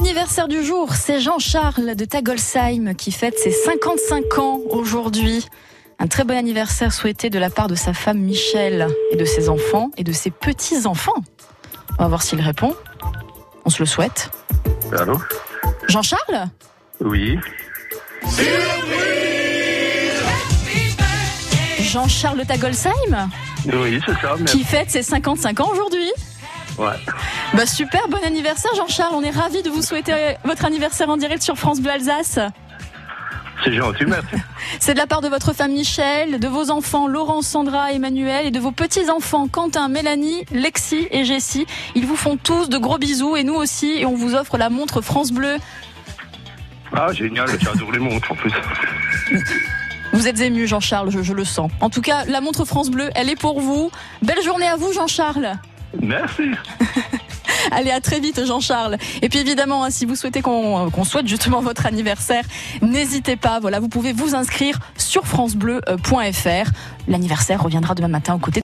L'anniversaire du jour, c'est Jean-Charles de Tagolsheim qui fête ses 55 ans aujourd'hui. Un très bon anniversaire souhaité de la part de sa femme Michel et de ses enfants et de ses petits-enfants. On va voir s'il répond. On se le souhaite. Allô ? Jean-Charles ? Oui. Jean-Charles de Tagolsheim ? Oui, c'est ça. Qui fête ses 55 ans aujourd'hui ? Ouais. Bah super, bon anniversaire Jean-Charles, on est ravis de vous souhaiter votre anniversaire en direct sur France Bleu Alsace. C'est gentil, merci. C'est de la part de votre femme Michel, de vos enfants Laurent, Sandra, Emmanuel et de vos petits-enfants Quentin, Mélanie, Lexi et Jessie. Ils vous font tous de gros bisous et nous aussi, et on vous offre la montre France Bleu. Ah génial, j'adore les montres en plus. Vous êtes ému Jean-Charles, je le sens. En tout cas, la montre France Bleu, elle est pour vous. Belle journée à vous Jean-Charles. Merci. Allez, à très vite Jean-Charles. Et puis évidemment, si vous souhaitez qu'on souhaite justement votre anniversaire, n'hésitez pas. Voilà, vous pouvez vous inscrire sur francebleu.fr. L'anniversaire reviendra demain matin aux côtés